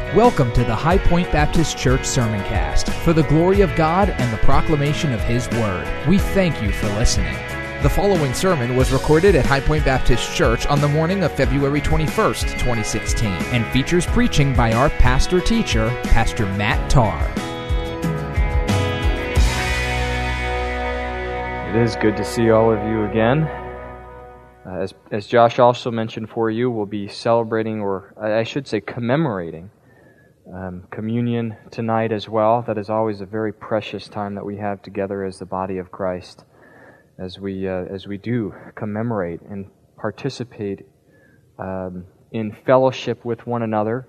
Welcome to the High Point Baptist Church Sermoncast for the glory of God and the proclamation of His Word. We thank you for listening. The following sermon was recorded at High Point Baptist Church on the morning of February 21st, 2016, and features preaching by our pastor-teacher, Pastor Matt Tarr. It is good to see all of you again. As Josh also mentioned for you, we'll be celebrating, or I should say commemorating, communion tonight as well. That is always a very precious time that we have together as the body of Christ, as we do commemorate and participate in fellowship with one another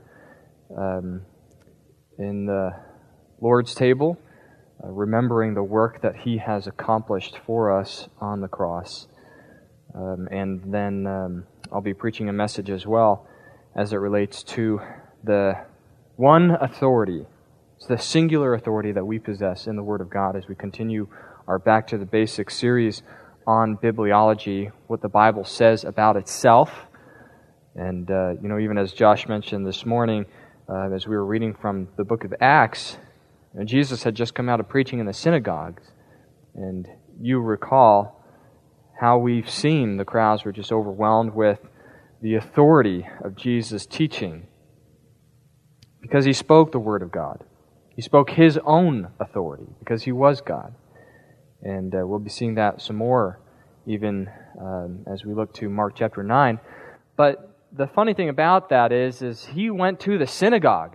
in the Lord's table, remembering the work that He has accomplished for us on the cross. And then I'll be preaching a message as well as it relates to the one authority. It's the singular authority that we possess in the Word of God as we continue our Back to the Basics series on bibliology, what the Bible says about itself. And, even as Josh mentioned this morning, as we were reading from the book of Acts, Jesus had just come out of preaching in the synagogues. And you recall how we've seen the crowds were just overwhelmed with the authority of Jesus' teaching because He spoke the Word of God. He spoke His own authority because He was God. And we'll be seeing that some more even as we look to Mark chapter 9. But the funny thing about that is He went to the synagogue.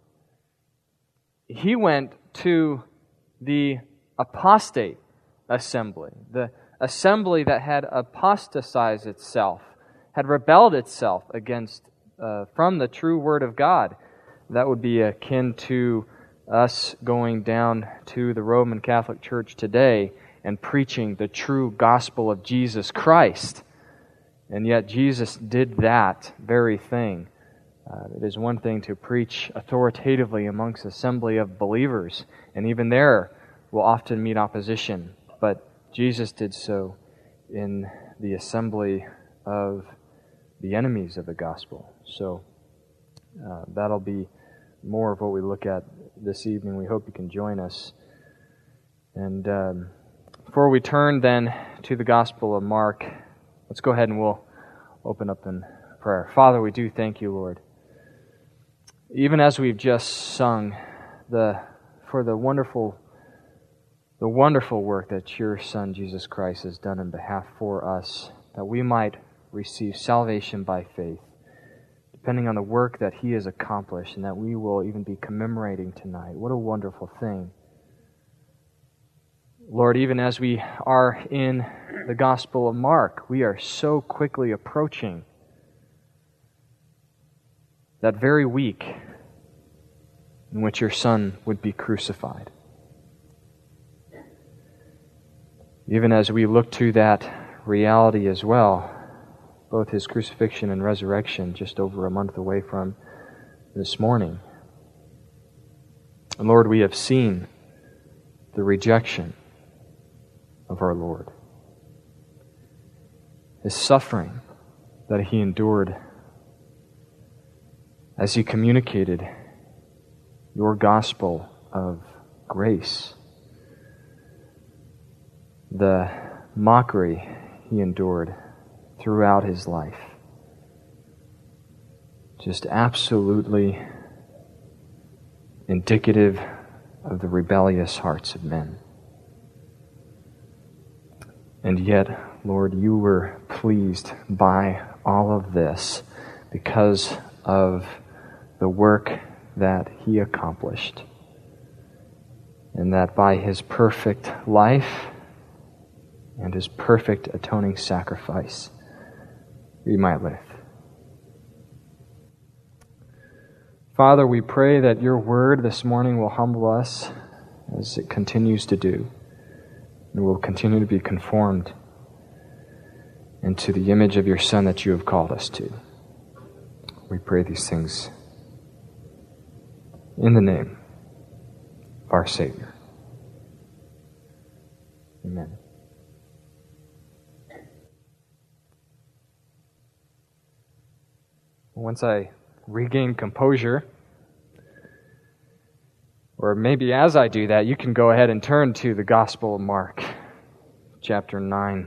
He went to the apostate assembly, the assembly that had apostatized itself, had rebelled itself against, from the true Word of God. That would be akin to us going down to the Roman Catholic Church today and preaching the true gospel of Jesus Christ. And yet Jesus did that very thing. It is one thing to preach authoritatively amongst assembly of believers, and even there will often meet opposition. But Jesus did so in the assembly of the enemies of the gospel. So that'll be more of what we look at this evening. We hope you can join us. And before we turn then to the Gospel of Mark, let's go ahead and we'll open up in prayer. Father, we do thank you, Lord. Even as we've just sung for the wonderful work that your Son, Jesus Christ, has done in behalf for us, that we might receive salvation by faith, depending on the work that He has accomplished, and that we will even be commemorating tonight. What a wonderful thing. Lord, even as we are in the Gospel of Mark, we are so quickly approaching that very week in which your Son would be crucified. Even as we look to that reality as well, both His crucifixion and resurrection just over a month away from this morning. And Lord, we have seen the rejection of our Lord, His suffering that He endured as He communicated your gospel of grace, the mockery He endured throughout His life. Just absolutely indicative of the rebellious hearts of men. And yet, Lord, you were pleased by all of this because of the work that He accomplished. And that by His perfect life and His perfect atoning sacrifice, we might live. Father, we pray that your word this morning will humble us as it continues to do, and will continue to be conformed into the image of your Son that you have called us to. We pray these things in the name of our Savior. Amen. Once I regained composure, Or maybe as I do that, you can go ahead and turn to the Gospel of Mark, chapter 9.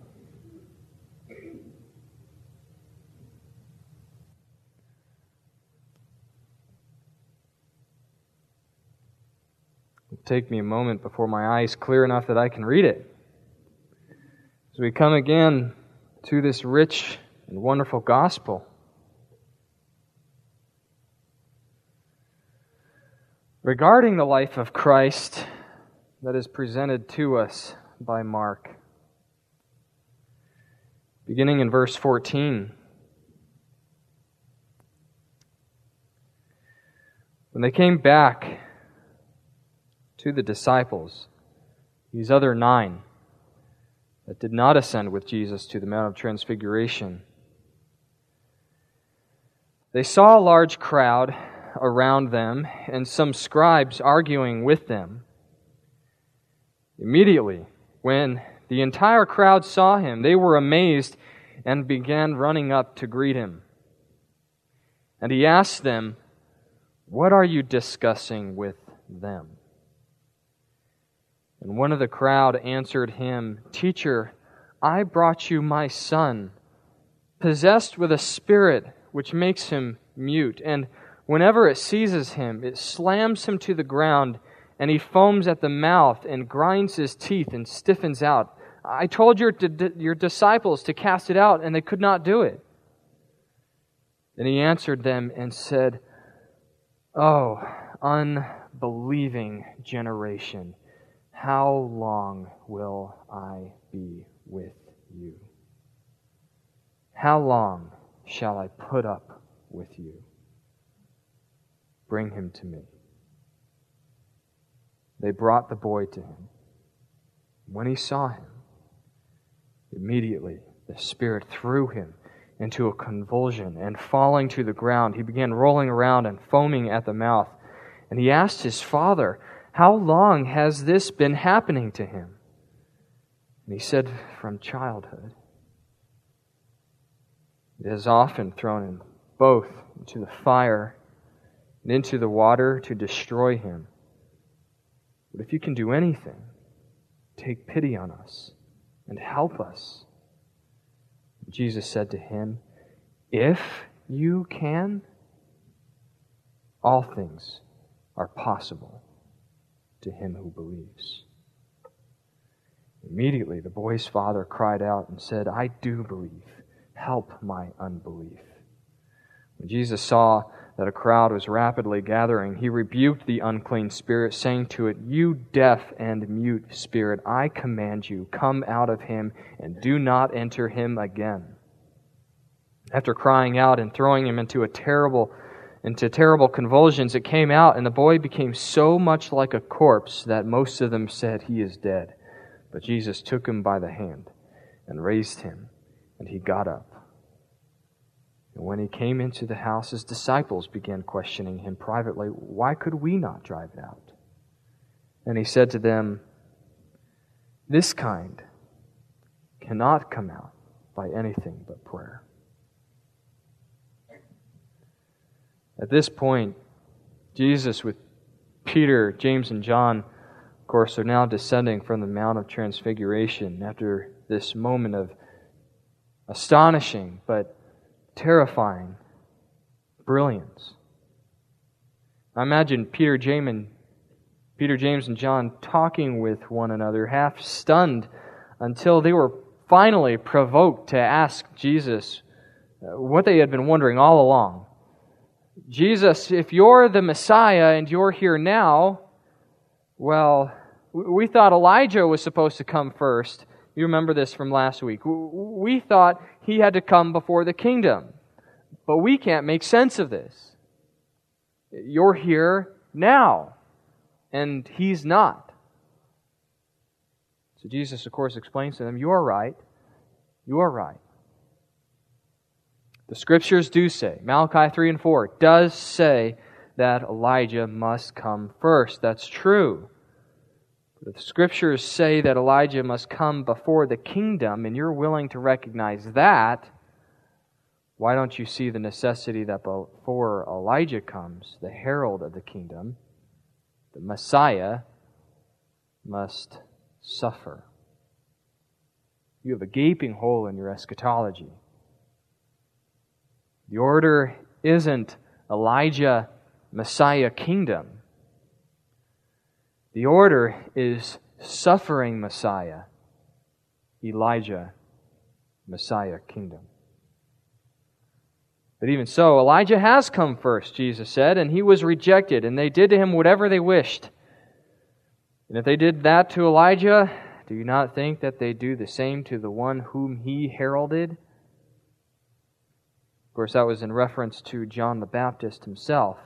It'll take me a moment before my eyes clear enough that I can read it. As we come again to this rich and wonderful gospel, regarding the life of Christ that is presented to us by Mark. Beginning in verse 14. When they came back to the disciples, these other 9 that did not ascend with Jesus to the Mount of Transfiguration, they saw a large crowd around them and some scribes arguing with them. Immediately, when the entire crowd saw him, they were amazed and began running up to greet him. And he asked them, "What are you discussing with them?" And one of the crowd answered him, "Teacher, I brought you my son, possessed with a spirit which makes him mute, and whenever it seizes him, it slams him to the ground, and he foams at the mouth and grinds his teeth and stiffens out. I told your disciples to cast it out, and they could not do it." Then he answered them and said, "Oh, unbelieving generation, how long will I be with you? How long shall I put up with you? Bring him to me." They brought the boy to him. When he saw him, immediately the Spirit threw him into a convulsion, and falling to the ground, he began rolling around and foaming at the mouth. And he asked his father, "How long has this been happening to him?" And he said, "From childhood. It has often thrown him both into the fire and into the water to destroy him. But if you can do anything, take pity on us and help us." Jesus said to him, "If you can, all things are possible to him who believes." Immediately the boy's father cried out and said, "I do believe. Help my unbelief." When Jesus saw that a crowd was rapidly gathering, he rebuked the unclean spirit, saying to it, "You deaf and mute spirit, I command you, come out of him and do not enter him again." After crying out and throwing him into terrible convulsions, it came out, and the boy became so much like a corpse that most of them said, "He is dead." But Jesus took him by the hand and raised him, and he got up. And when he came into the house, his disciples began questioning him privately, "Why could we not drive it out?" And he said to them, "This kind cannot come out by anything but prayer." At this point, Jesus with Peter, James, and John, of course, are now descending from the Mount of Transfiguration after this moment of astonishing but terrifying brilliance. I imagine Peter, James, and John talking with one another, half stunned, until they were finally provoked to ask Jesus what they had been wondering all along. "Jesus, if you're the Messiah and you're here now, well, we thought Elijah was supposed to come first. You remember this from last week. We thought he had to come before the kingdom. But we can't make sense of this. You're here now, and he's not." So Jesus, of course, explains to them, "You are right. You are right. The Scriptures do say, Malachi 3 and 4 does say that Elijah must come first. That's true. But if the Scriptures say that Elijah must come before the kingdom, and you're willing to recognize that, why don't you see the necessity that before Elijah comes, the herald of the kingdom, the Messiah must suffer. You have a gaping hole in your eschatology. The order isn't Elijah, Messiah, kingdom. The order is suffering Messiah, Elijah, Messiah, kingdom. But even so, Elijah has come first, Jesus said, and he was rejected, and they did to him whatever they wished. And if they did that to Elijah, do you not think that they do the same to the one whom he heralded? Of course, that was in reference to John the Baptist himself.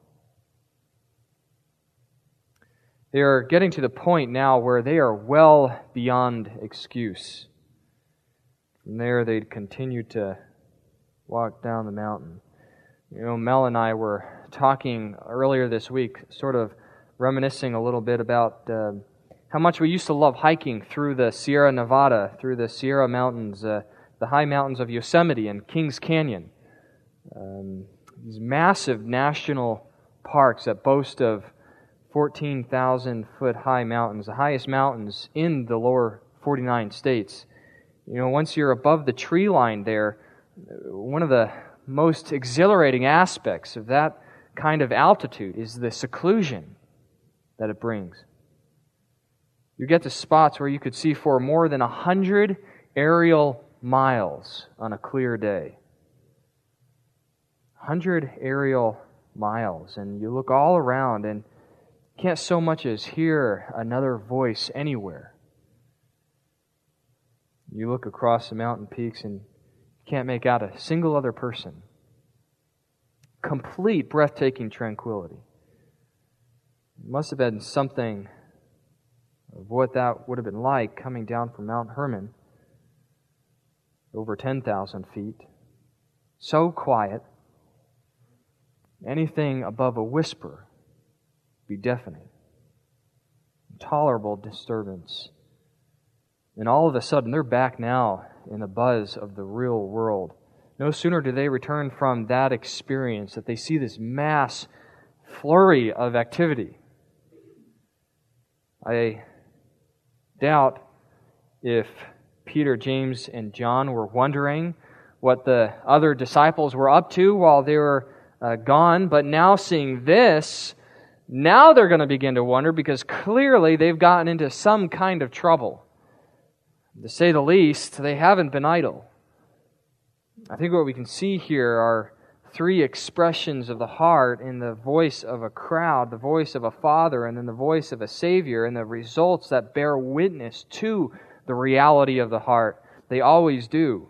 They are getting to the point now where they are well beyond excuse. From there, they'd continue to walk down the mountain. Mel and I were talking earlier this week, sort of reminiscing a little bit about how much we used to love hiking through the Sierra Nevada, through the Sierra Mountains, the high mountains of Yosemite and Kings Canyon. These massive national parks that boast of 14,000-foot high mountains, the highest mountains in the lower 49 states. Once you're above the tree line there, one of the most exhilarating aspects of that kind of altitude is the seclusion that it brings. You get to spots where you could see for more than 100 aerial miles on a clear day. 100 aerial miles, and you look all around and can't so much as hear another voice anywhere. You look across the mountain peaks and can't make out a single other person. Complete, breathtaking tranquility. It must have been something of what that would have been like coming down from Mount Hermon, over 10,000 feet. So quiet, anything above a whisper be deafening. Intolerable disturbance. And all of a sudden, they're back now in the buzz of the real world. No sooner do they return from that experience that they see this mass flurry of activity. I doubt if Peter, James, and John were wondering what the other disciples were up to while they were gone, but now seeing this, now they're going to begin to wonder, because clearly they've gotten into some kind of trouble. To say the least, they haven't been idle. I think what we can see here are three expressions of the heart in the voice of a crowd, the voice of a father, and then the voice of a Savior, and the results that bear witness to the reality of the heart. They always do.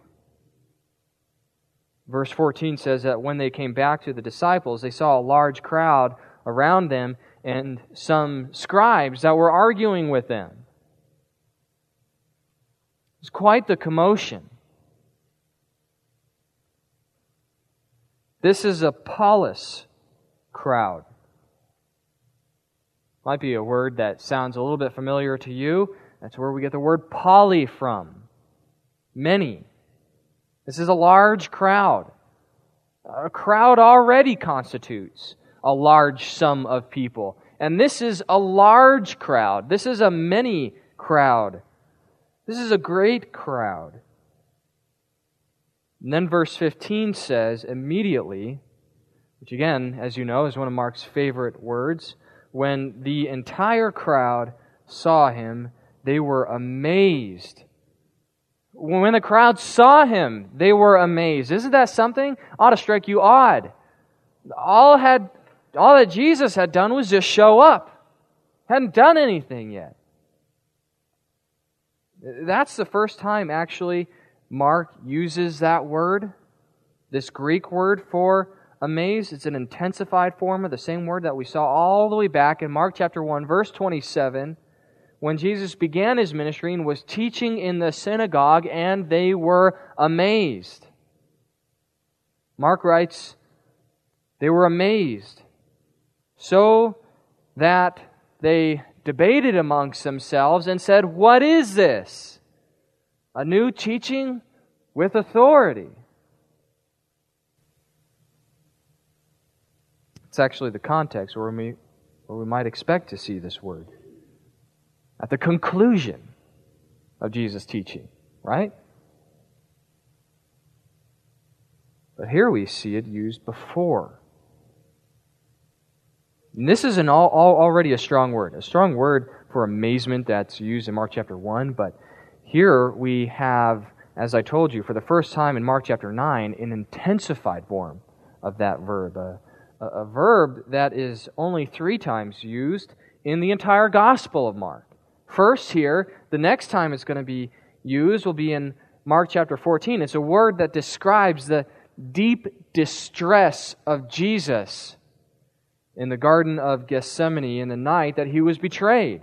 Verse 14 says that when they came back to the disciples, they saw a large crowd around them and some scribes that were arguing with them. It's quite the commotion. This is a polis crowd. Might be a word that sounds a little bit familiar to you. That's where we get the word poly from. Many. This is a large crowd. A crowd already constitutes a large sum of people. And this is a large crowd. This is a many crowd. This is a great crowd. And then verse 15 says, immediately, which again, as you know, is one of Mark's favorite words, when the entire crowd saw him, they were amazed. When the crowd saw him, they were amazed. Isn't that something? Ought to strike you odd. All that Jesus had done was just show up. Hadn't done anything yet. That's the first time, actually, Mark uses that word, this Greek word for amazed. It's an intensified form of the same word that we saw all the way back in Mark chapter 1, verse 27, when Jesus began His ministry and was teaching in the synagogue, and they were amazed. Mark writes, they were amazed, so that they debated amongst themselves and said, "What is this? A new teaching with authority." It's actually the context where or we might expect to see this word, at the conclusion of Jesus' teaching, right? But here we see it used before. And this is already a strong word for amazement that's used in Mark chapter 1, but here we have, as I told you, for the first time in Mark chapter 9, an intensified form of that verb, a verb that is only 3 times used in the entire Gospel of Mark. First here, the next time it's going to be used will be in Mark chapter 14. It's a word that describes the deep distress of Jesus in the Garden of Gethsemane in the night that he was betrayed.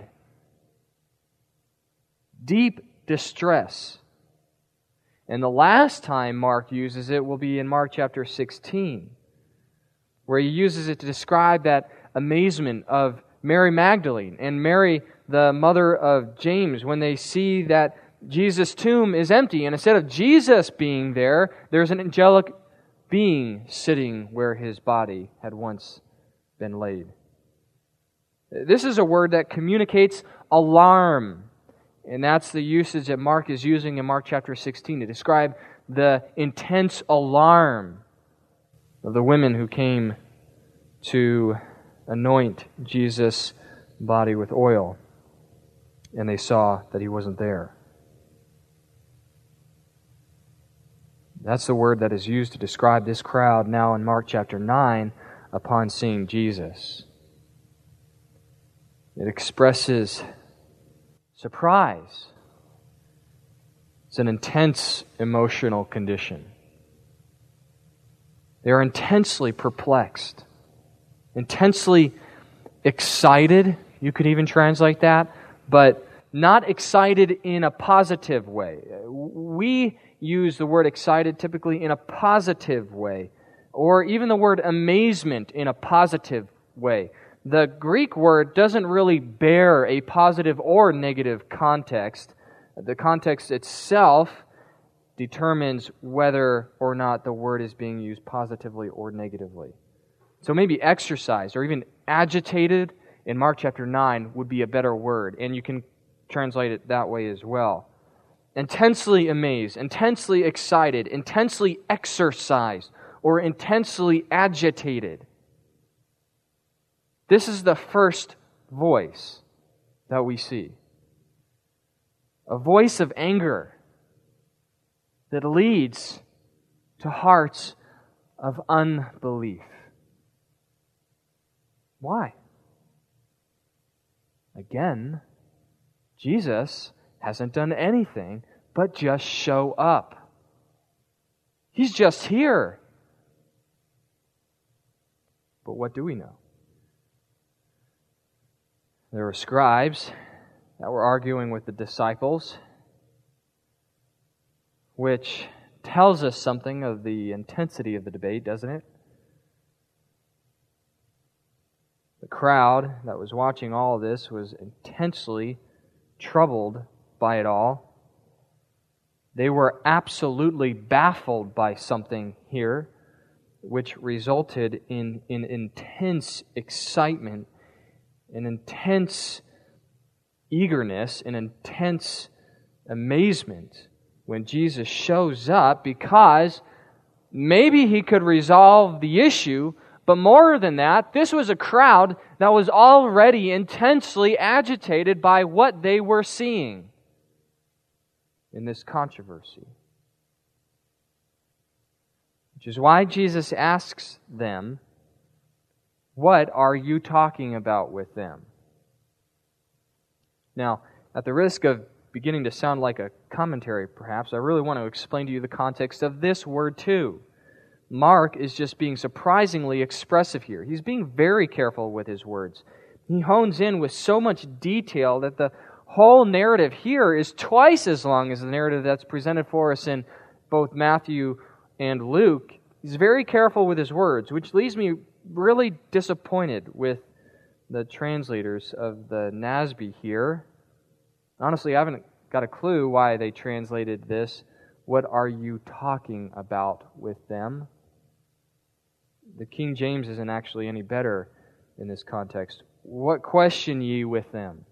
Deep distress. And the last time Mark uses it will be in Mark chapter 16, where he uses it to describe that amazement of Mary Magdalene and Mary, the mother of James, when they see that Jesus' tomb is empty, and instead of Jesus being there, there's an angelic being sitting where his body had once been laid. This is a word that communicates alarm, and that's the usage that Mark is using in Mark chapter 16 to describe the intense alarm of the women who came to anoint Jesus' body with oil, and they saw that he wasn't there. That's the word that is used to describe this crowd now in Mark chapter 9 upon seeing Jesus. It expresses surprise. It's an intense emotional condition. They are intensely perplexed, intensely excited, you could even translate that, but not excited in a positive way. We use the word excited typically in a positive way, or even the word amazement in a positive way. The Greek word doesn't really bear a positive or negative context. The context itself determines whether or not the word is being used positively or negatively. So maybe exercised or even agitated in Mark chapter 9 would be a better word, and you can translate it that way as well. Intensely amazed, intensely excited, intensely exercised, or intensely agitated. This is the first voice that we see. A voice of anger that leads to hearts of unbelief. Why? Again, Jesus hasn't done anything but just show up. He's just here. But what do we know? There were scribes that were arguing with the disciples, which tells us something of the intensity of the debate, doesn't it? The crowd that was watching all of this was intensely troubled by it all. They were absolutely baffled by something here, which resulted in intense excitement, an intense eagerness, an intense amazement when Jesus shows up, because maybe he could resolve the issue, but more than that, this was a crowd that was already intensely agitated by what they were seeing in this controversy. Which is why Jesus asks them, "What are you talking about with them?" Now, at the risk of beginning to sound like a commentary, perhaps, I really want to explain to you the context of this word too. Mark is just being surprisingly expressive here. He's being very careful with his words. He hones in with so much detail that the whole narrative here is twice as long as the narrative that's presented for us in both Matthew and Luke. He's very careful with his words, which leaves me really disappointed with the translators of the NASB here. Honestly, I haven't got a clue why they translated this, "What are you talking about with them?" The King James isn't actually any better in this context. What question ye with them?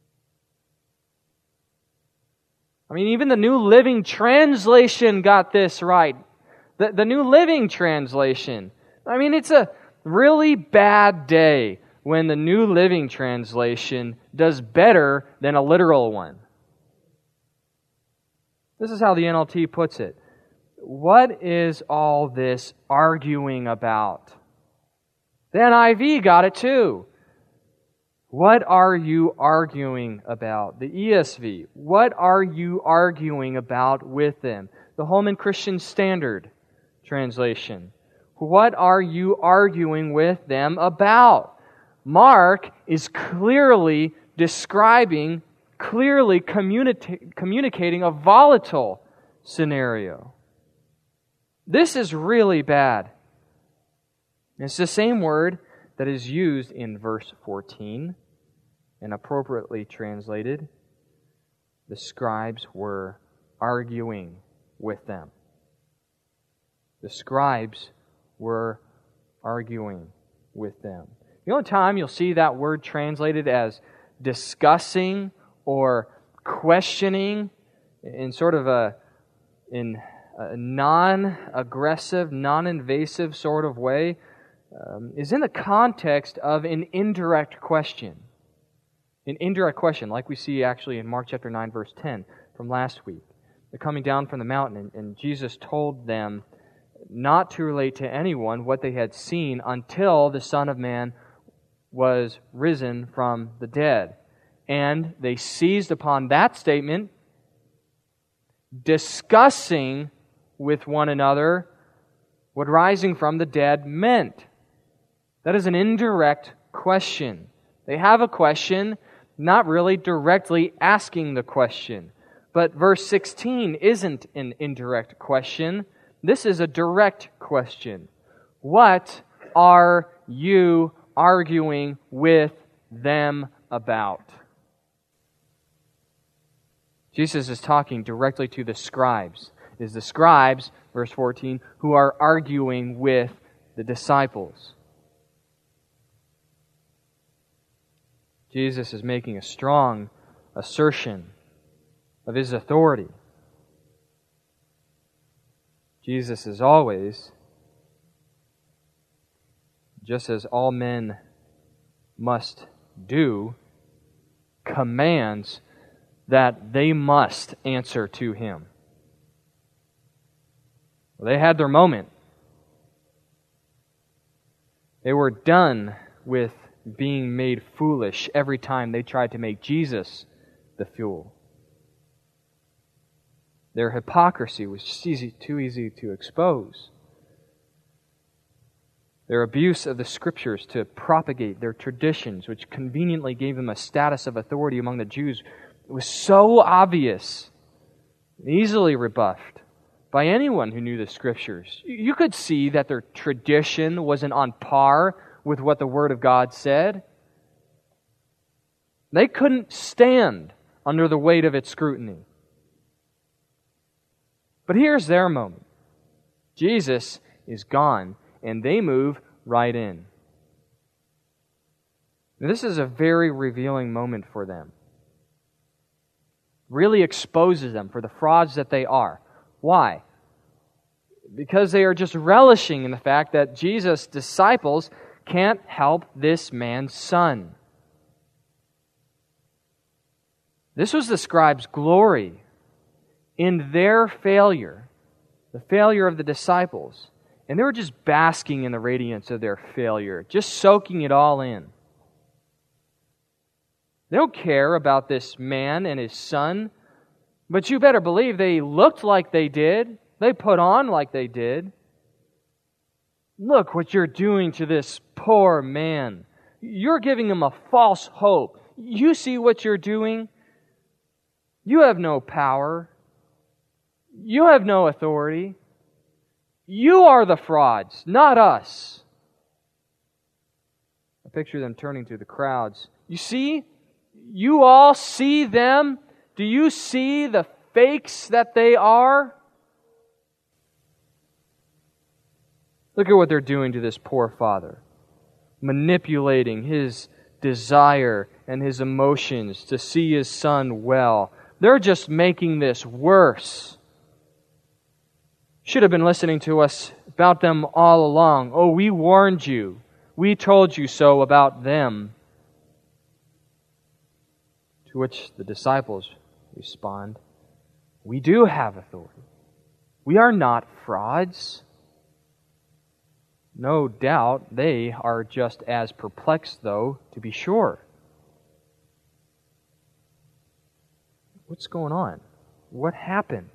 I mean, even the New Living Translation got this right. The New Living Translation. I mean, it's a really bad day when the New Living Translation does better than a literal one. This is how the NLT puts it. What is all this arguing about? The NIV got it too. What are you arguing about? The ESV. What are you arguing about with them? The Holman Christian Standard Translation. What are you arguing with them about? Mark is clearly describing, clearly communicating a volatile scenario. This is really bad. It's the same word that is used in verse 14 and appropriately translated. The scribes were arguing with them. The scribes were arguing with them. The only time you'll see that word translated as discussing or questioning in sort of a non-aggressive, non-invasive sort of way is in the context of an indirect question. An indirect question, like we see actually in Mark chapter 9, verse 10 from last week. They're coming down from the mountain, and Jesus told them not to relate to anyone what they had seen until the Son of Man was risen from the dead. And they seized upon that statement, discussing with one another what rising from the dead meant. That is an indirect question. They have a question, not really directly asking the question. But verse 16 isn't an indirect question. This is a direct question. What are you arguing with them about? Jesus is talking directly to the scribes. It is the scribes, verse 14, who are arguing with the disciples. Jesus is making a strong assertion of His authority. Jesus is always, just as all men must do, commands that they must answer to Him. They had their moment. They were done with being made foolish every time they tried to make Jesus the fool. Their hypocrisy was too easy to expose. Their abuse of the Scriptures to propagate their traditions, which conveniently gave them a status of authority among the Jews, was so obvious, easily rebuffed by anyone who knew the Scriptures. You could see that their tradition wasn't on par with what the Word of God said. They couldn't stand under the weight of its scrutiny. But here's their moment. Jesus is gone, and they move right in. Now, this is a very revealing moment for them. Really exposes them for the frauds that they are. Why? Because they are just relishing in the fact that Jesus' disciples can't help this man's son. This was the scribes' glory in their failure, the failure of the disciples. And they were just basking in the radiance of their failure, just soaking it all in. They don't care about this man and his son, but you better believe they looked like they did. They put on like they did. Look what you're doing to this poor man. You're giving him a false hope. You see what you're doing? You have no power. You have no authority. You are the frauds, not us. I picture them turning to the crowds. You see? You all see them? Do you see the fakes that they are? Look at what they're doing to this poor father. Manipulating his desire and his emotions to see his son well. They're just making this worse. Should have been listening to us about them all along. Oh, we warned you. We told you so about them. To which the disciples respond, we do have authority. We are not frauds. No doubt they are just as perplexed, though, to be sure. What's going on? What happened?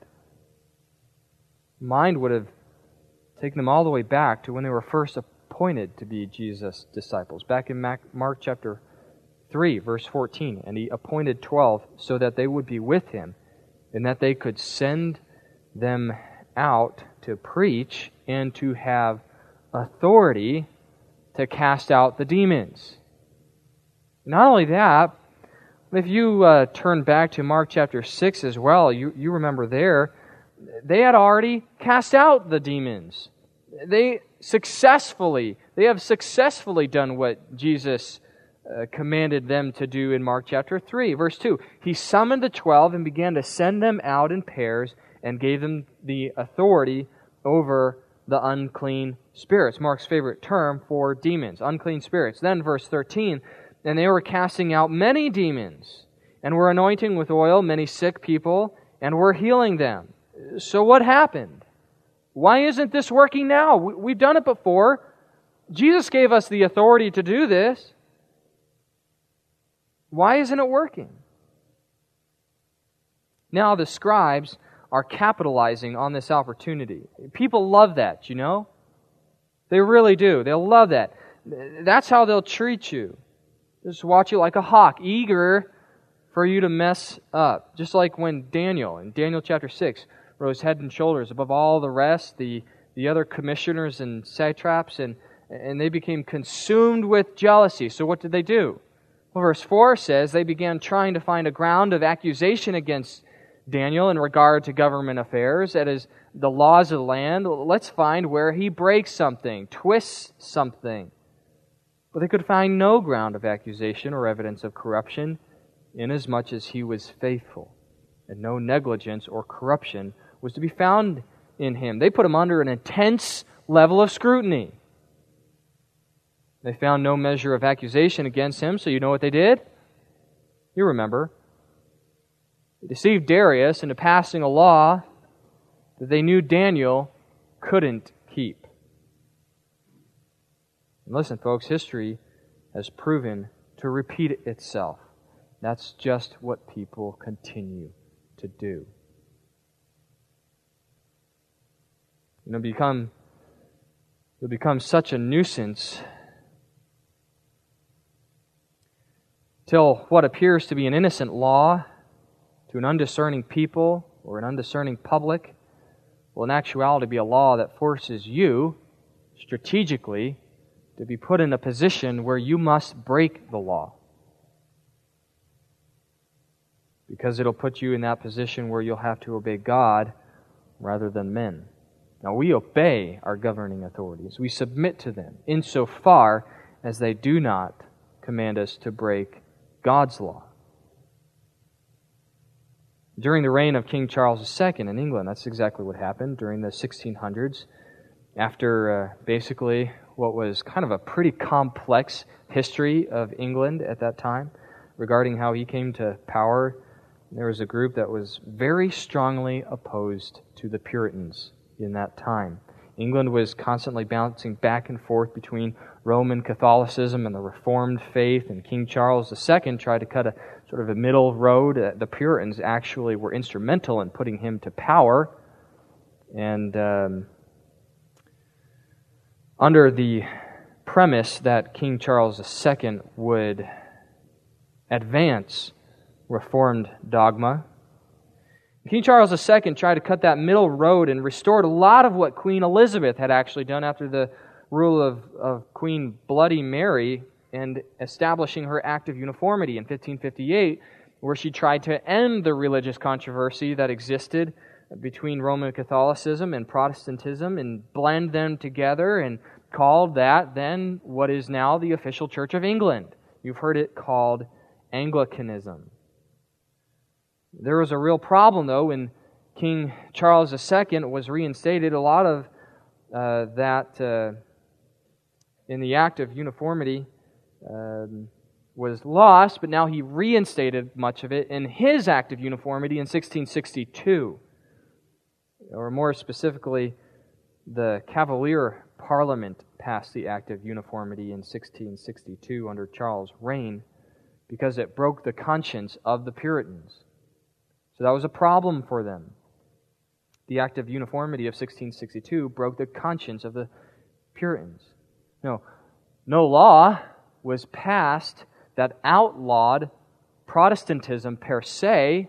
Mind would have taken them all the way back to when they were first appointed to be Jesus' disciples. Back in Mark chapter 3, verse 14. And he appointed 12 so that they would be with him and that they could send them out to preach and to have authority to cast out the demons. Not only that, if you turn back to Mark chapter 6 as well, you remember there, they had already cast out the demons. They have successfully done what Jesus commanded them to do in Mark chapter 3. Verse 2, he summoned the 12 and began to send them out in pairs and gave them the authority over the unclean spirits. Mark's favorite term for demons, unclean spirits. Then verse 13, and they were casting out many demons and were anointing with oil many sick people and were healing them. So what happened? Why isn't this working now? We've done it before. Jesus gave us the authority to do this. Why isn't it working? Now the scribes are capitalizing on this opportunity. People love that, you know? They really do. They'll love that. That's how they'll treat you. Just watch you like a hawk, eager for you to mess up. Just like when Daniel, in Daniel chapter 6, rose head and shoulders above all the rest, the other commissioners and satraps, and they became consumed with jealousy. So what did they do? Well, verse 4 says they began trying to find a ground of accusation against Daniel in regard to government affairs, that is, the laws of the land. Let's find where he breaks something, twists something. But they could find no ground of accusation or evidence of corruption, inasmuch as he was faithful, and no negligence or corruption was to be found in him. They put him under an intense level of scrutiny. They found no measure of accusation against him, so you know what they did? You remember. They deceived Darius into passing a law that they knew Daniel couldn't keep. And listen, folks, history has proven to repeat itself. That's just what people continue to do. You'll become such a nuisance till what appears to be an innocent law to an undiscerning people or an undiscerning public will in actuality be a law that forces you strategically to be put in a position where you must break the law. Because it'll put you in that position where you'll have to obey God rather than men. Now, we obey our governing authorities. We submit to them insofar as they do not command us to break God's law. During the reign of King Charles II in England, that's exactly what happened during the 1600s. After basically what was kind of a pretty complex history of England at that time regarding how he came to power, there was a group that was very strongly opposed to the Puritans in that time. England was constantly bouncing back and forth between Roman Catholicism and the Reformed faith, and King Charles II tried to cut a sort of a middle road. The Puritans actually were instrumental in putting him to power, and under the premise that King Charles II would advance Reformed dogma, King Charles II tried to cut that middle road and restored a lot of what Queen Elizabeth had actually done after the rule of Queen Bloody Mary and establishing her Act of Uniformity in 1558, where she tried to end the religious controversy that existed between Roman Catholicism and Protestantism and blend them together and called that then what is now the official Church of England. You've heard it called Anglicanism. There was a real problem, though, when King Charles II was reinstated. A lot of that in the Act of Uniformity was lost, but now he reinstated much of it in his Act of Uniformity in 1662. Or more specifically, the Cavalier Parliament passed the Act of Uniformity in 1662 under Charles' reign because it broke the conscience of the Puritans. So that was a problem for them. The Act of Uniformity of 1662 broke the conscience of the Puritans. No law was passed that outlawed Protestantism per se.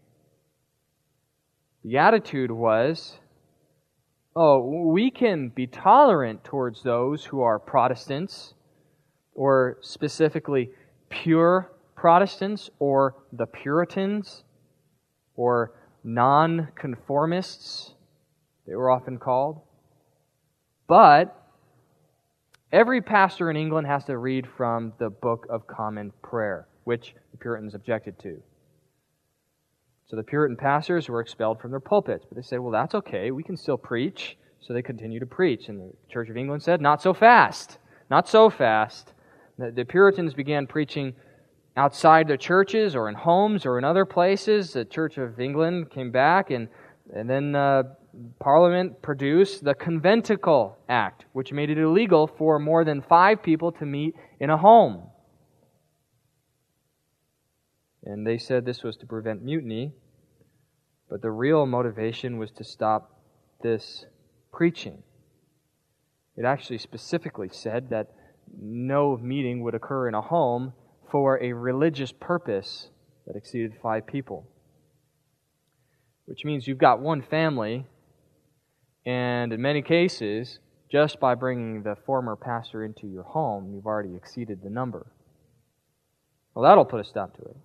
The attitude was, we can be tolerant towards those who are Protestants, or specifically pure Protestants, or the Puritans, or non-conformists, they were often called. But every pastor in England has to read from the Book of Common Prayer, which the Puritans objected to. So the Puritan pastors were expelled from their pulpits. But they said, well, that's okay. We can still preach. So they continue to preach. And the Church of England said, not so fast. Not so fast. The Puritans began preaching outside their churches or in homes or in other places. The Church of England came back, and then Parliament produced the Conventicle Act, which made it illegal for more than 5 people to meet in a home. And they said this was to prevent mutiny, but the real motivation was to stop this preaching. It actually specifically said that no meeting would occur in a home for a religious purpose that exceeded 5 people. Which means you've got one family, and in many cases, just by bringing the former pastor into your home, you've already exceeded the number. Well, that'll put a stop to it.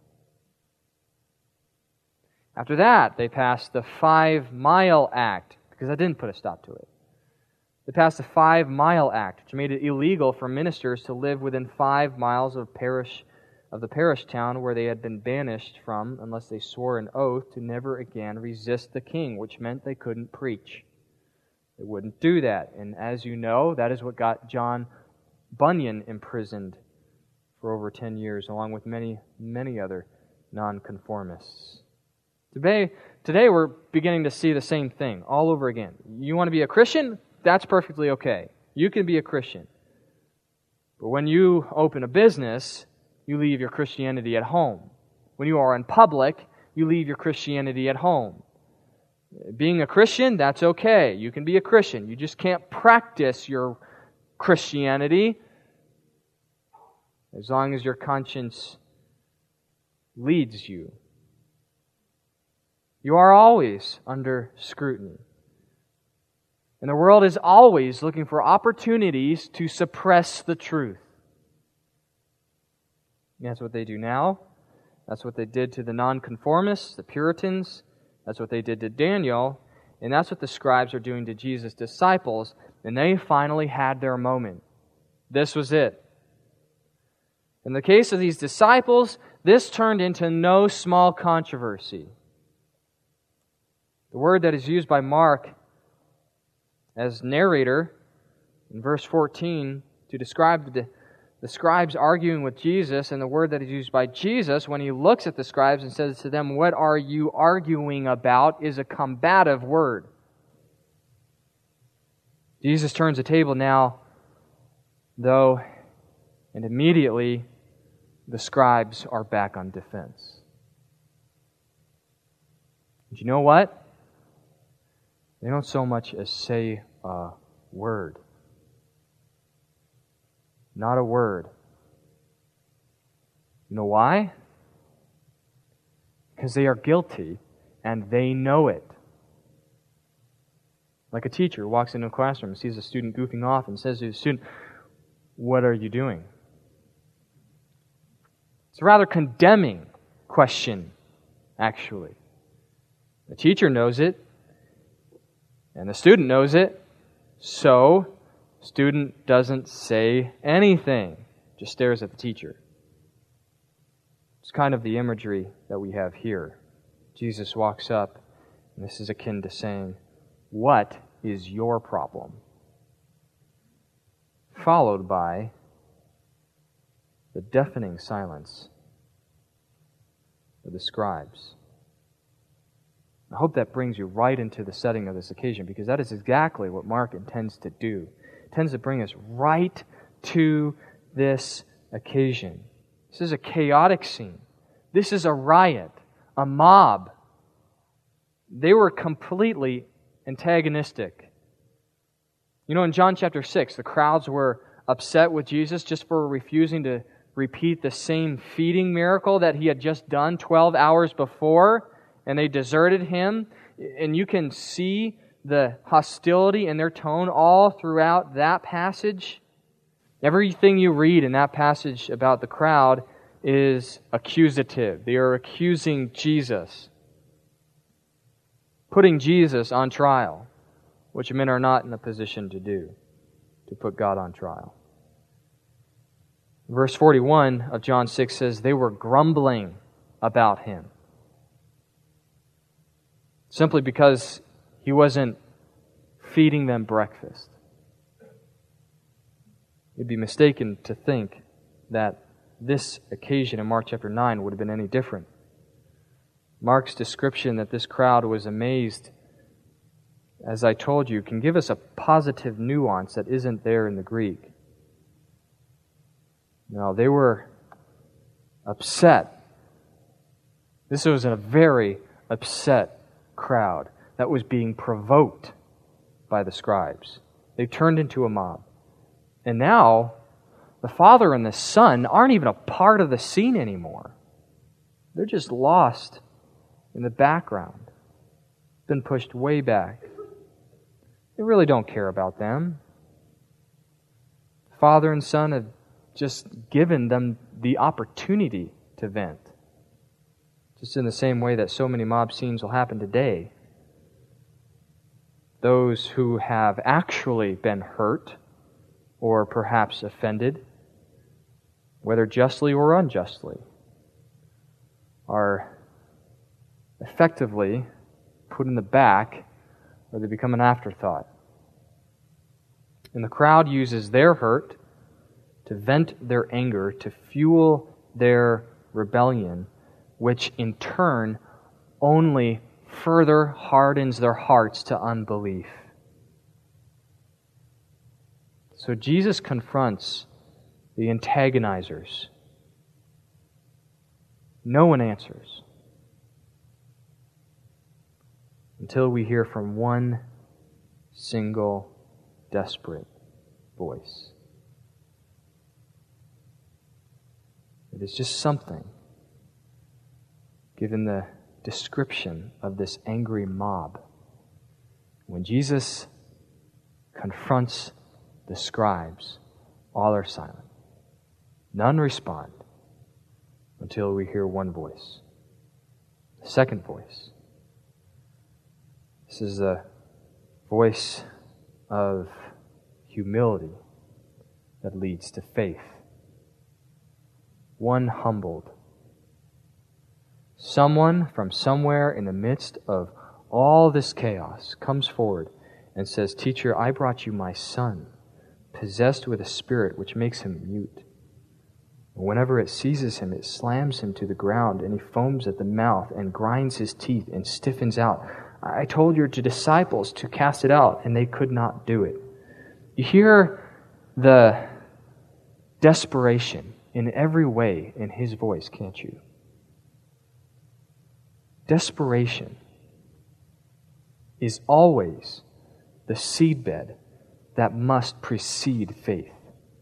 After that, they passed the 5 Mile Act, because that didn't put a stop to it. They passed the 5 Mile Act, which made it illegal for ministers to live within 5 miles of the parish town where they had been banished from, unless they swore an oath to never again resist the king, which meant they couldn't preach. They wouldn't do that. And as you know, that is what got John Bunyan imprisoned for over 10 years, along with many, many other nonconformists. Today we're beginning to see the same thing all over again. You want to be a Christian? That's perfectly okay. You can be a Christian. But when you open a business, you leave your Christianity at home. When you are in public, you leave your Christianity at home. Being a Christian, that's okay. You can be a Christian. You just can't practice your Christianity as long as your conscience leads you. You are always under scrutiny. And the world is always looking for opportunities to suppress the truth. And that's what they do now. That's what they did to the nonconformists, the Puritans. That's what they did to Daniel. And that's what the scribes are doing to Jesus' disciples. And they finally had their moment. This was it. In the case of these disciples, this turned into no small controversy. The word that is used by Mark as narrator in verse 14 to describe the scribes arguing with Jesus, and the word that is used by Jesus when He looks at the scribes and says to them, "What are you arguing about?" is a combative word. Jesus turns the table now, though, and immediately the scribes are back on defense. And you know what? They don't so much as say a word. Not a word. You know why? Because they are guilty and they know it. Like a teacher walks into a classroom and sees a student goofing off and says to the student, "What are you doing?" It's a rather condemning question, actually. The teacher knows it, and the student knows it, so the student doesn't say anything, just stares at the teacher. It's kind of the imagery that we have here. Jesus walks up, and this is akin to saying, "What is your problem?" Followed by the deafening silence of the scribes. I hope that brings you right into the setting of this occasion, because that is exactly what Mark intends to do. It tends to bring us right to this occasion. This is a chaotic scene. This is a riot, a mob. They were completely antagonistic. You know, in John chapter 6, the crowds were upset with Jesus just for refusing to repeat the same feeding miracle that he had just done 12 hours before, and they deserted him. And you can see the hostility in their tone all throughout that passage. Everything you read in that passage about the crowd is accusative. They are accusing Jesus, putting Jesus on trial, which men are not in a position to do, to put God on trial. Verse 41 of John 6 says, they were grumbling about him, simply because he wasn't feeding them breakfast. It'd be mistaken to think that this occasion in Mark chapter 9 would have been any different. Mark's description that this crowd was amazed, as I told you, can give us a positive nuance that isn't there in the Greek. No, they were upset. This was a very upset crowd that was being provoked by the scribes. They turned into a mob. And now, the Father and the Son aren't even a part of the scene anymore. They're just lost in the background, been pushed way back. They really don't care about them. Father and Son have just given them the opportunity to vent. Just in the same way that so many mob scenes will happen today. Those who have actually been hurt or perhaps offended, whether justly or unjustly, are effectively put in the back, or they become an afterthought. And the crowd uses their hurt to vent their anger, to fuel their rebellion, which in turn only further hardens their hearts to unbelief. So Jesus confronts the antagonizers. No one answers until we hear from one single desperate voice. It is just something, given the description of this angry mob. When Jesus confronts the scribes, all are silent. None respond until we hear one voice. The second voice. This is the voice of humility that leads to faith. One humbled. Someone from somewhere in the midst of all this chaos comes forward and says, "Teacher, I brought you my son, possessed with a spirit which makes him mute. Whenever it seizes him, it slams him to the ground, and he foams at the mouth and grinds his teeth and stiffens out. I told your disciples to cast it out, and they could not do it." You hear the desperation in every way in his voice, can't you? Desperation is always the seedbed that must precede faith.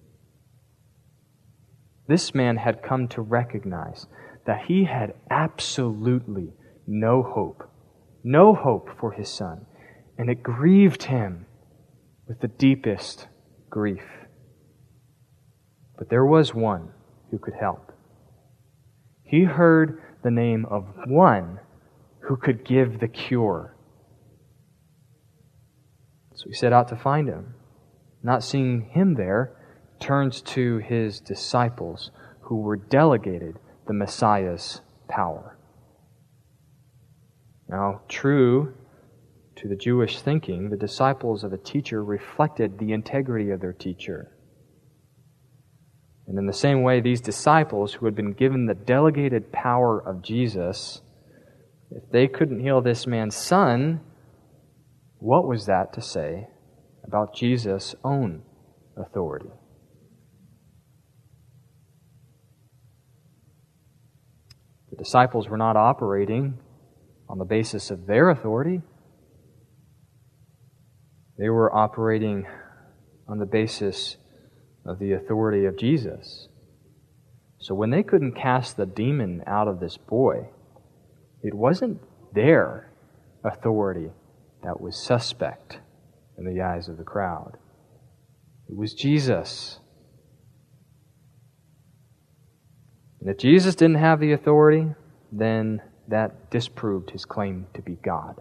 This man had come to recognize that he had absolutely no hope for his son, and it grieved him with the deepest grief. But there was one who could help. He heard the name of one who could give the cure. So he set out to find him. Not seeing him there, turns to his disciples who were delegated the Messiah's power. Now, true to the Jewish thinking, the disciples of a teacher reflected the integrity of their teacher. And in the same way, these disciples who had been given the delegated power of Jesus, if they couldn't heal this man's son, what was that to say about Jesus' own authority? The disciples were not operating on the basis of their authority. They were operating on the basis of the authority of Jesus. So when they couldn't cast the demon out of this boy, it wasn't their authority that was suspect in the eyes of the crowd. It was Jesus. And if Jesus didn't have the authority, then that disproved his claim to be God.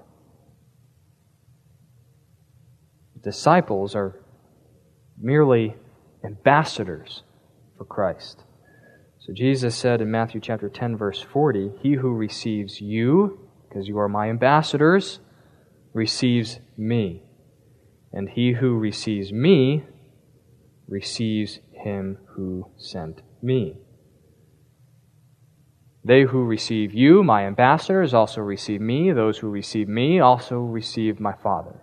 Disciples are merely ambassadors for Christ. So Jesus said in Matthew chapter 10, verse 40, "He who receives you, because you are my ambassadors, receives me. And he who receives me receives him who sent me. They who receive you, my ambassadors, also receive me. Those who receive me also receive my Father."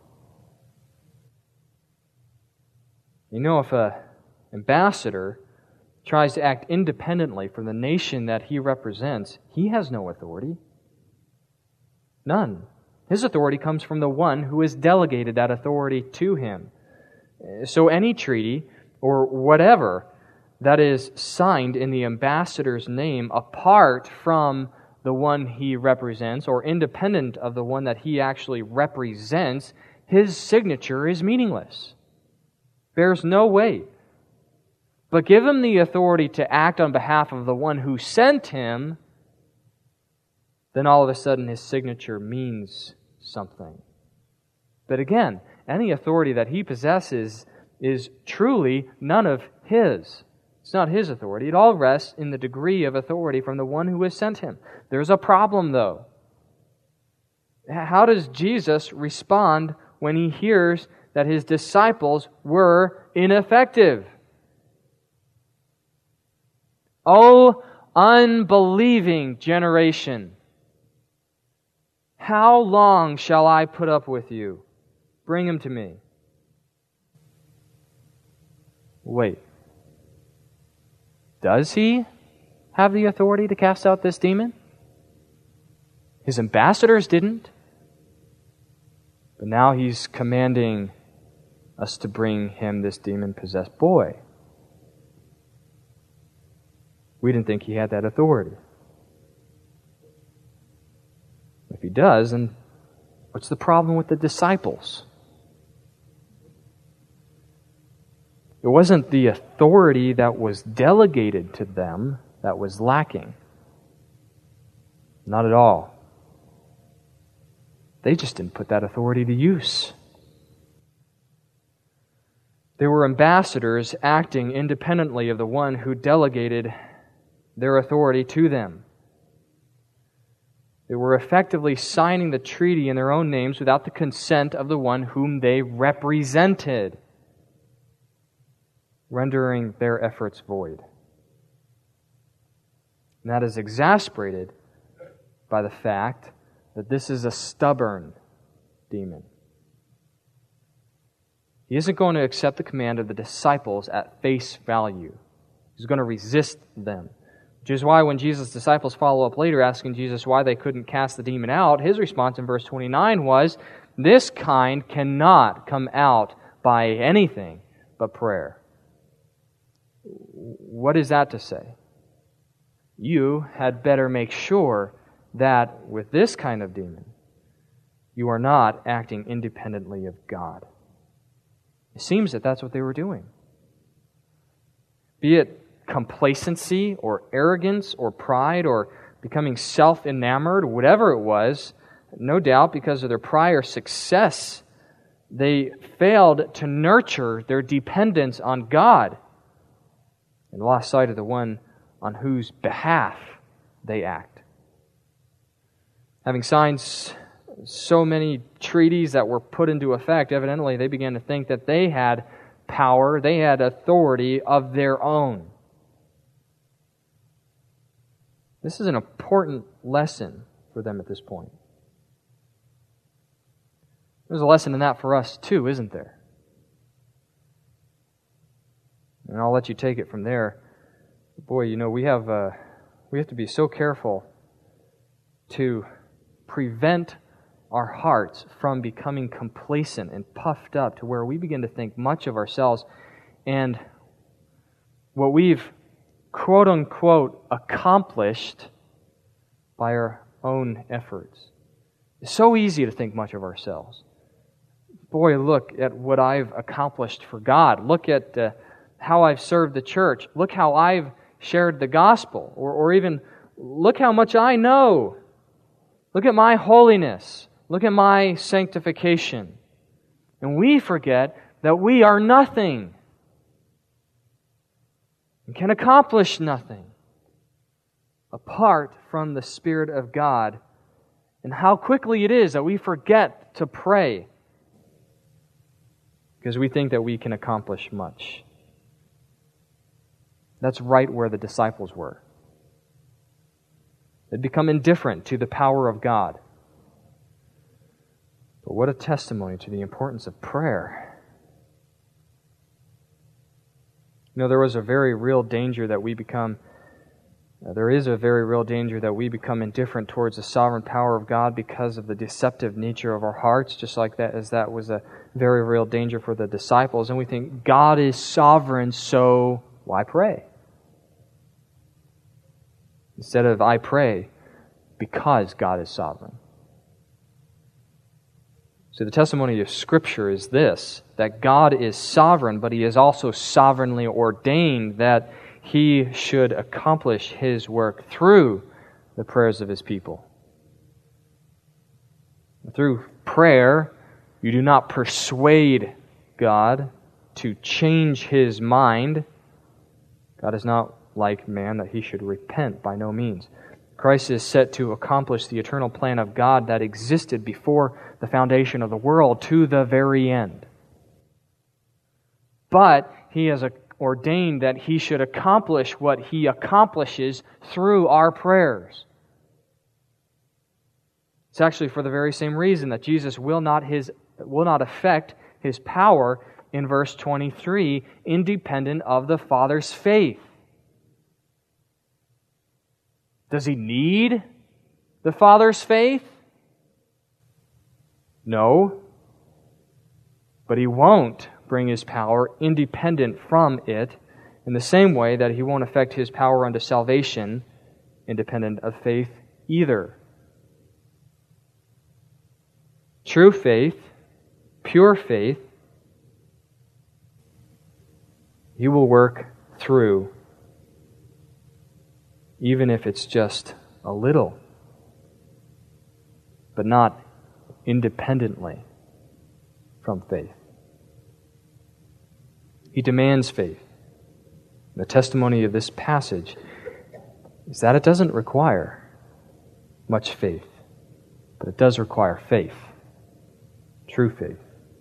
You know, if an ambassador tries to act independently from the nation that he represents, he has no authority. None. His authority comes from the one who has delegated that authority to him. So any treaty or whatever that is signed in the ambassador's name apart from the one he represents or independent of the one that he actually represents, his signature is meaningless. Bears no weight. But give him the authority to act on behalf of the one who sent him, then all of a sudden his signature means something. But again, any authority that he possesses is truly none of his. It's not his authority. It all rests in the degree of authority from the one who has sent him. There's a problem, though. How does Jesus respond when he hears that his disciples were ineffective? "O unbelieving generation, how long shall I put up with you? Bring him to me." Wait. Does he have the authority to cast out this demon? His ambassadors didn't. But now he's commanding us to bring him this demon-possessed boy. We didn't think he had that authority. If he does, then what's the problem with the disciples? It wasn't the authority that was delegated to them that was lacking. Not at all. They just didn't put that authority to use. They were ambassadors acting independently of the one who delegated their authority to them. They were effectively signing the treaty in their own names without the consent of the one whom they represented, rendering their efforts void. And that is exasperated by the fact that this is a stubborn demon. He isn't going to accept the command of the disciples at face value. He's going to resist them. Which is why when Jesus' disciples follow up later asking Jesus why they couldn't cast the demon out, his response in verse 29 was, "This kind cannot come out by anything but prayer." What is that to say? You had better make sure that with this kind of demon, you are not acting independently of God. It seems that that's what they were doing. Be it complacency or arrogance or pride or becoming self-enamored, whatever it was, no doubt because of their prior success, they failed to nurture their dependence on God and lost sight of the one on whose behalf they act. Having signed so many treaties that were put into effect, evidently they began to think that they had power, they had authority of their own. This is an important lesson for them at this point. There's a lesson in that for us too, isn't there? And I'll let you take it from there. Boy, we have to be so careful to prevent our hearts from becoming complacent and puffed up to where we begin to think much of ourselves and what we've quote-unquote accomplished by our own efforts. It's so easy to think much of ourselves. Boy, look at what I've accomplished for God. Look at how I've served the church. Look how I've shared the gospel. Or even, look how much I know. Look at my holiness. Look at my sanctification. And we forget that we are nothing and can accomplish nothing apart from the Spirit of God. And how quickly it is that we forget to pray because we think that we can accomplish much. That's right where the disciples were. They'd become indifferent to the power of God. But what a testimony to the importance of prayer. There is a very real danger that we become indifferent towards the sovereign power of God because of the deceptive nature of our hearts, just like that, as that was a very real danger for the disciples. And we think, God is sovereign, so why pray? Instead of, I pray because God is sovereign. So the testimony of Scripture is this, that God is sovereign, but He is also sovereignly ordained that He should accomplish His work through the prayers of His people. Through prayer, you do not persuade God to change His mind. God is not like man that He should repent, by no means. Christ is set to accomplish the eternal plan of God that existed before the foundation of the world to the very end. But He has ordained that He should accomplish what He accomplishes through our prayers. It's actually for the very same reason that Jesus will not affect His power in verse 23, independent of the Father's faith. Does He need the Father's faith? No. But He won't bring His power independent from it in the same way that He won't affect His power unto salvation independent of faith either. True faith, pure faith, He will work through, even if it's just a little, but not independently from faith. He demands faith. The testimony of this passage is that it doesn't require much faith, but it does require faith, true faith.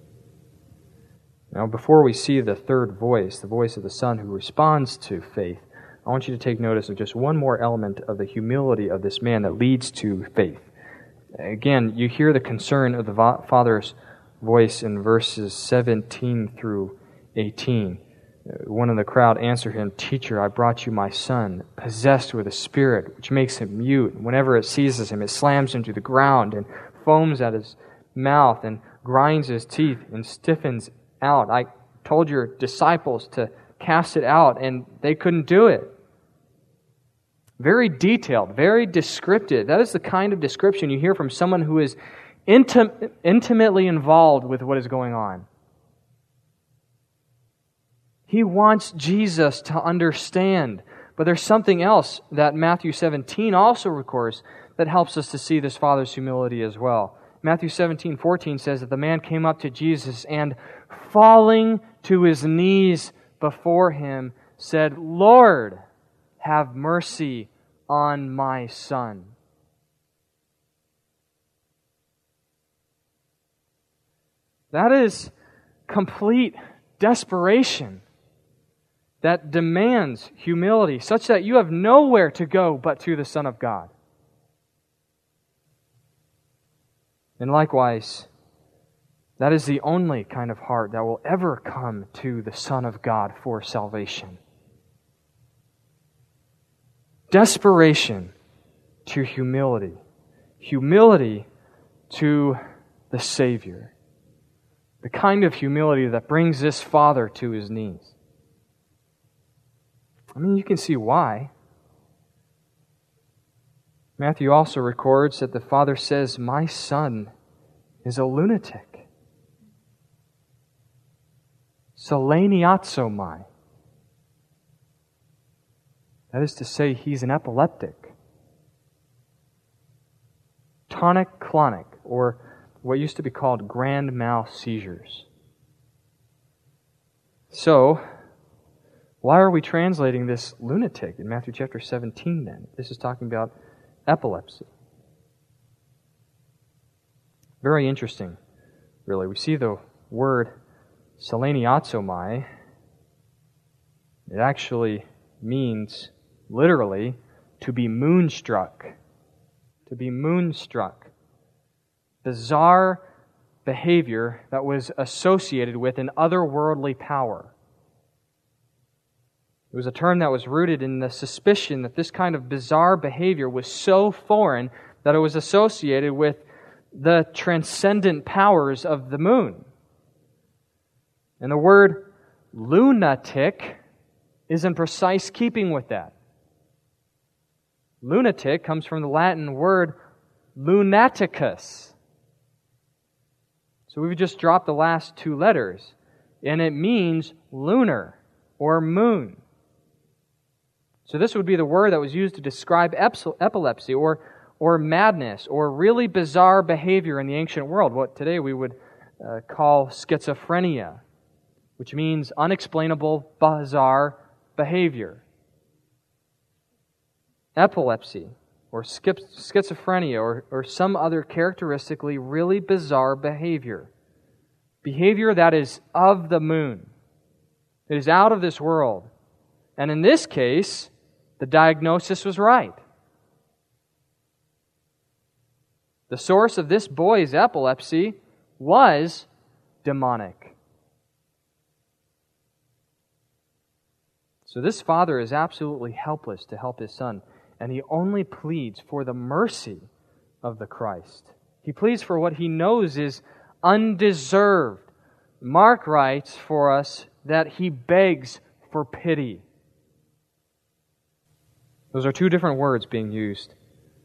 Now, before we see the third voice, the voice of the Son who responds to faith, I want you to take notice of just one more element of the humility of this man that leads to faith. Again, you hear the concern of the Father's voice in verses 17 through 18. One of the crowd answered him, "Teacher, I brought you my son, possessed with a spirit, which makes him mute. Whenever it seizes him, it slams him to the ground and foams at his mouth and grinds his teeth and stiffens out. I told your disciples to cast it out, and they couldn't do it." Very detailed, very descriptive. That is the kind of description you hear from someone who is intimately involved with what is going on. He wants Jesus to understand. But there's something else that Matthew 17 also records that helps us to see this Father's humility as well. Matthew 17:14 says that the man came up to Jesus and, falling to his knees before Him, said, "Lord, have mercy on my Son. That is complete desperation that demands humility, such that you have nowhere to go but to the Son of God. And likewise, that is the only kind of heart that will ever come to the Son of God for salvation. Desperation to humility. Humility to the Savior. The kind of humility that brings this Father to His knees. I mean, you can see why. Matthew also records that the Father says, "My Son is a lunatic." Seleniatsomai. That is to say, he's an epileptic. Tonic-clonic, or what used to be called grand mal seizures. So, why are we translating this lunatic in Matthew chapter 17 then? This is talking about epilepsy. Very interesting, really. We see the word seleniatsomai. It actually means, literally, to be moonstruck. To be moonstruck. Bizarre behavior that was associated with an otherworldly power. It was a term that was rooted in the suspicion that this kind of bizarre behavior was so foreign that it was associated with the transcendent powers of the moon. And the word lunatic is in precise keeping with that. Lunatic comes from the Latin word lunaticus. So we've just dropped the last two letters, and it means lunar or moon. So this would be the word that was used to describe epilepsy or madness or really bizarre behavior in the ancient world, what today we would call schizophrenia, which means unexplainable, bizarre behavior. Epilepsy or schizophrenia or some other characteristically really bizarre behavior. Behavior that is of the moon. It is out of this world. And in this case, the diagnosis was right. The source of this boy's epilepsy was demonic. So this father is absolutely helpless to help his son, and he only pleads for the mercy of the Christ. He pleads for what he knows is undeserved. Mark writes for us that he begs for pity. Those are two different words being used,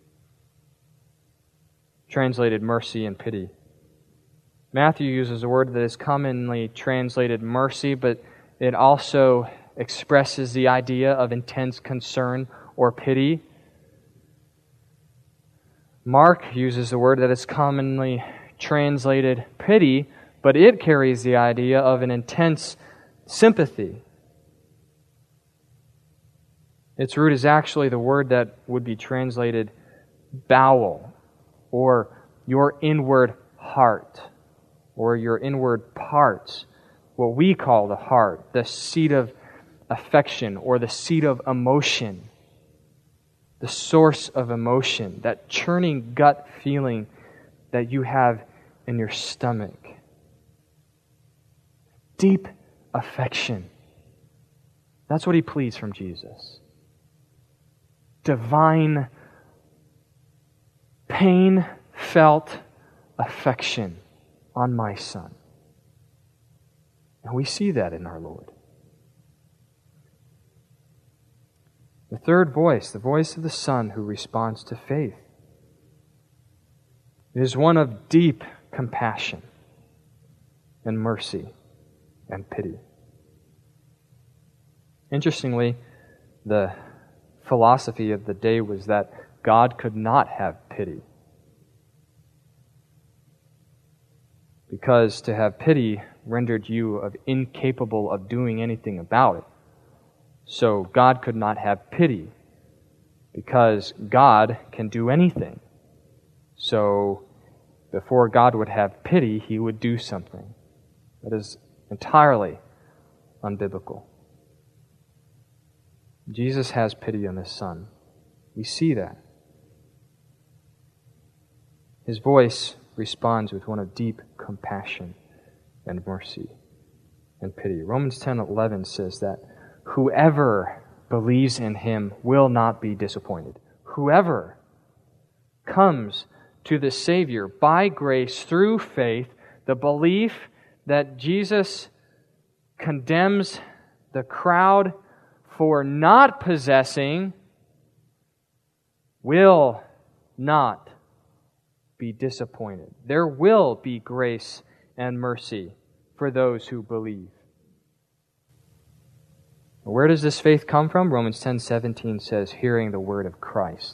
translated mercy and pity. Matthew uses a word that is commonly translated mercy, but it also expresses the idea of intense concern or pity. Mark uses a word that is commonly translated pity, but it carries the idea of an intense sympathy. Its root is actually the word that would be translated bowel, or your inward heart, or your inward parts, what we call the heart, the seat of affection, or the seat of emotion, the source of emotion, that churning gut feeling that you have in your stomach. Deep affection. That's what he pleads from Jesus. Divine, pain-felt affection on my Son. And we see that in our Lord. The third voice, the voice of the Son who responds to faith. It is one of deep compassion and mercy and pity. Interestingly, the philosophy of the day was that God could not have pity. Because to have pity rendered you incapable of doing anything about it. So God could not have pity because God can do anything. So before God would have pity, He would do something. That is entirely unbiblical. Jesus has pity on His Son. We see that. His voice responds with one of deep compassion and mercy and pity. Romans 10:11 says that whoever believes in Him will not be disappointed. Whoever comes to the Savior by grace through faith, the belief that Jesus condemns the crowd for not possessing, will not be disappointed. There will be grace and mercy for those who believe. Where does this faith come from? Romans 10:17 says, hearing the word of Christ.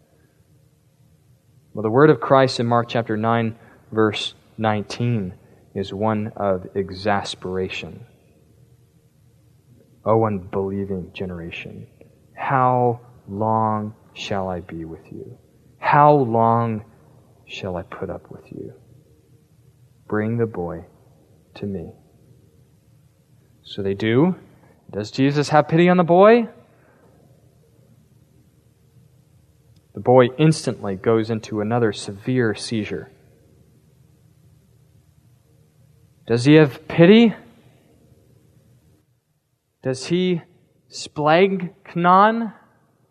Well, the word of Christ in Mark chapter 9, verse 19 is one of exasperation. O unbelieving generation, how long shall I be with you? How long shall I put up with you? Bring the boy to me. So they do. Does Jesus have pity on the boy? The boy instantly goes into another severe seizure. Does He have pity? Does He splagchnon?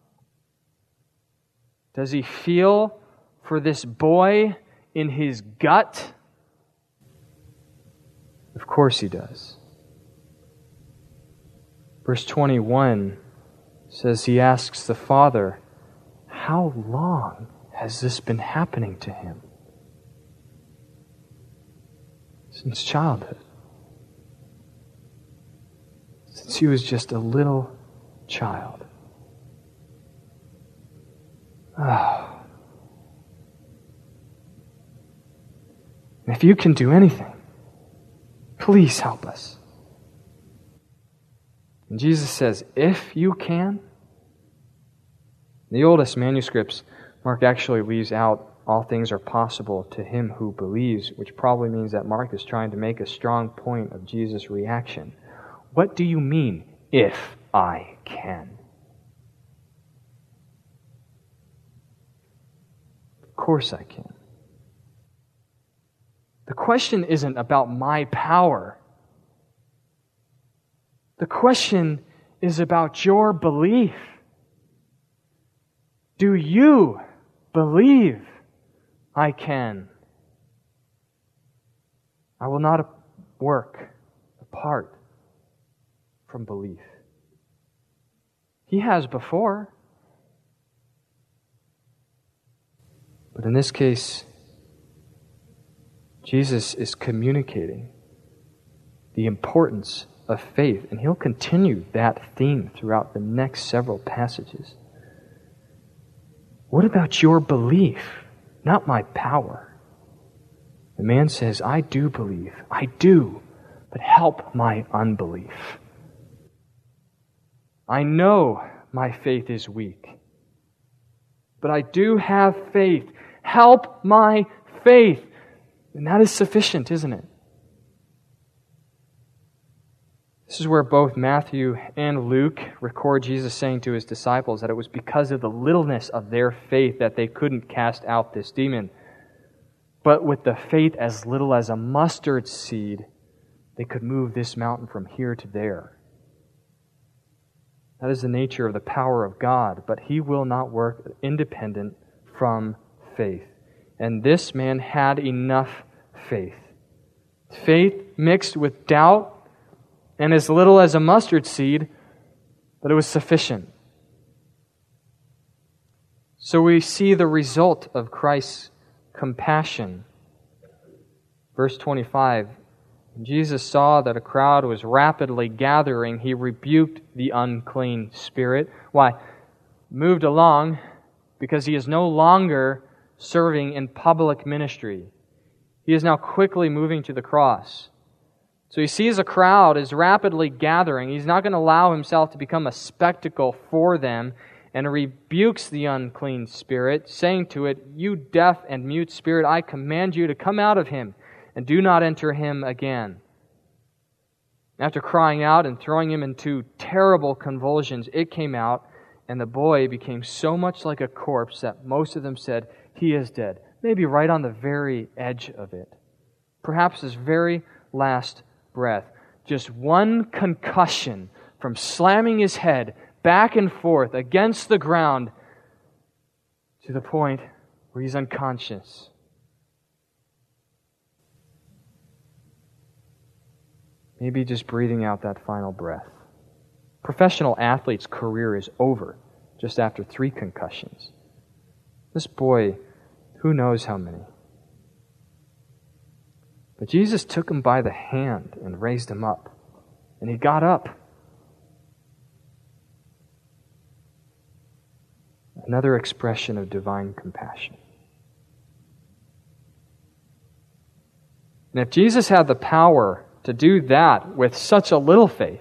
Does He feel for this boy in His gut? Of course He does. Verse 21 says He asks the Father, how long has this been happening to him? Since childhood. Since he was just a little child. Oh. And if you can do anything, please help us. And Jesus says, if you can. In the oldest manuscripts, Mark actually leaves out, all things are possible to him who believes, which probably means that Mark is trying to make a strong point of Jesus' reaction. What do you mean, if I can? Of course I can. The question isn't about my power. The question is about your belief. Do you believe I can? I will not work apart from belief. He has before. But in this case, Jesus is communicating the importance of faith, and He'll continue that theme throughout the next several passages. What about your belief? Not my power. The man says, I do believe. I do. But help my unbelief. I know my faith is weak. But I do have faith. Help my faith. And that is sufficient, isn't it? This is where both Matthew and Luke record Jesus saying to His disciples that it was because of the littleness of their faith that they couldn't cast out this demon. But with the faith as little as a mustard seed, they could move this mountain from here to there. That is the nature of the power of God, but He will not work independent from faith. And this man had enough faith. Faith mixed with doubt, and as little as a mustard seed, but it was sufficient. So we see the result of Christ's compassion. Verse 25, when Jesus saw that a crowd was rapidly gathering, He rebuked the unclean spirit. Why? Moved along because He is no longer serving in public ministry. He is now quickly moving to the cross. So He sees a crowd is rapidly gathering. He's not going to allow Himself to become a spectacle for them. and rebukes the unclean spirit, saying to it, "You deaf and mute spirit, I command you to come out of him, and do not enter him again." After crying out and throwing him into terrible convulsions, it came out, and the boy became so much like a corpse that most of them said, "He is dead," maybe right on the very edge of it. Perhaps his very last breath. Just one concussion from slamming his head back and forth against the ground to the point where he's unconscious. Maybe just breathing out that final breath. Professional athlete's career is over just after 3 concussions. This boy, who knows how many. But Jesus took him by the hand and raised him up. And he got up. Another expression of divine compassion. And if Jesus had the power to do that with such a little faith,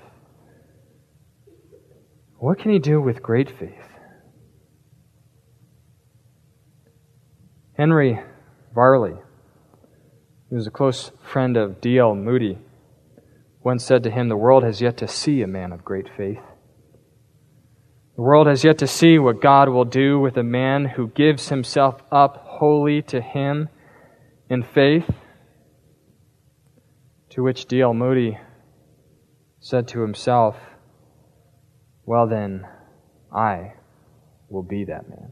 what can he do with great faith? Henry Varley, who was a close friend of D.L. Moody, once said to him, "The world has yet to see a man of great faith. The world has yet to see what God will do with a man who gives himself up wholly to Him in faith." To which D.L. Moody said to himself, "Well then, I will be that man."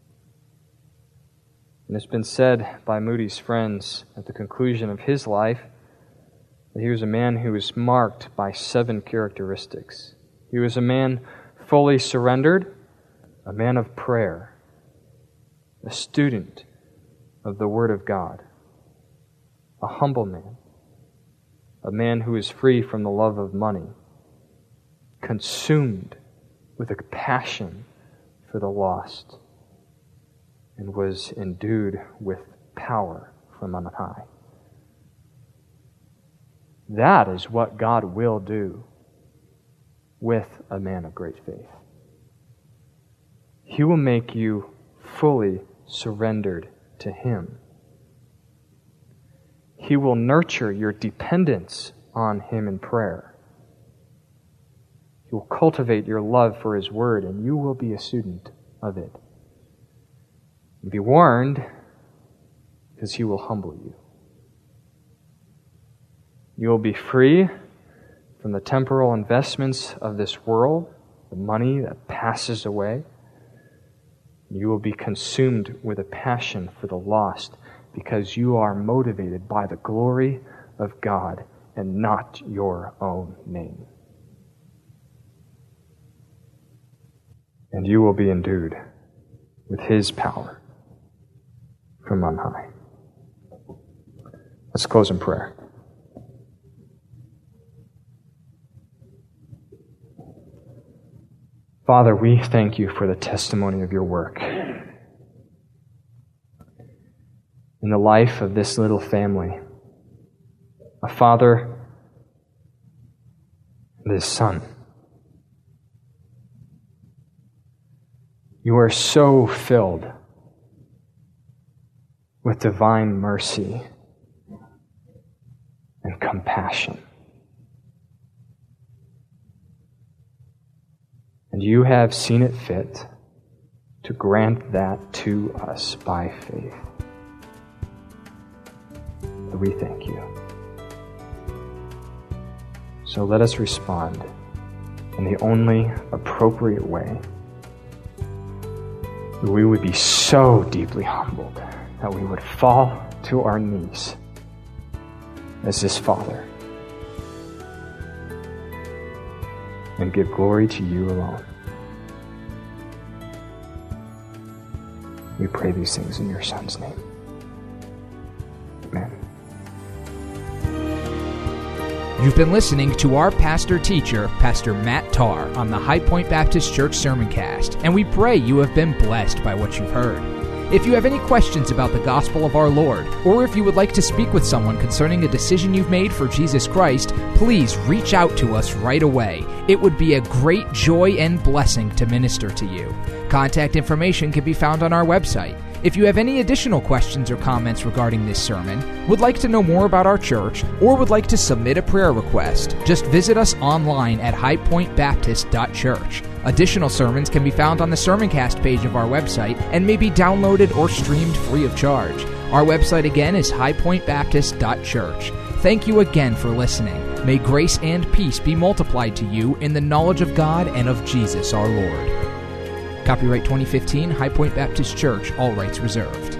And it's been said by Moody's friends at the conclusion of his life that he was a man who was marked by 7 characteristics. He was a man fully surrendered, a man of prayer, a student of the Word of God, a humble man, a man who is free from the love of money, consumed with a passion for the lost, and was endued with power from on high. That is what God will do with a man of great faith. He will make you fully surrendered to Him. He will nurture your dependence on Him in prayer. He will cultivate your love for His Word, and you will be a student of it. Be warned, because He will humble you. You will be free from the temporal investments of this world, the money that passes away. You will be consumed with a passion for the lost, because you are motivated by the glory of God and not your own name. And you will be endued with His power from on high. Let's close in prayer. Father, we thank You for the testimony of Your work in the life of this little family, a father and his son. You are so filled with divine mercy and compassion. And You have seen it fit to grant that to us by faith. And we thank You. So let us respond in the only appropriate way. That we would be so deeply humbled that we would fall to our knees as this Father and give glory to You alone. We pray these things in Your Son's name. Amen. You've been listening to our pastor-teacher, Pastor Matt Tarr, on the High Point Baptist Church Sermoncast, and we pray you have been blessed by what you've heard. If you have any questions about the gospel of our Lord, or if you would like to speak with someone concerning a decision you've made for Jesus Christ, please reach out to us right away. It would be a great joy and blessing to minister to you. Contact information can be found on our website. If you have any additional questions or comments regarding this sermon, would like to know more about our church, or would like to submit a prayer request, just visit us online at highpointbaptist.church. Additional sermons can be found on the Sermoncast page of our website and may be downloaded or streamed free of charge. Our website again is highpointbaptist.church. Thank you again for listening. May grace and peace be multiplied to you in the knowledge of God and of Jesus our Lord. Copyright 2015, High Point Baptist Church, all rights reserved.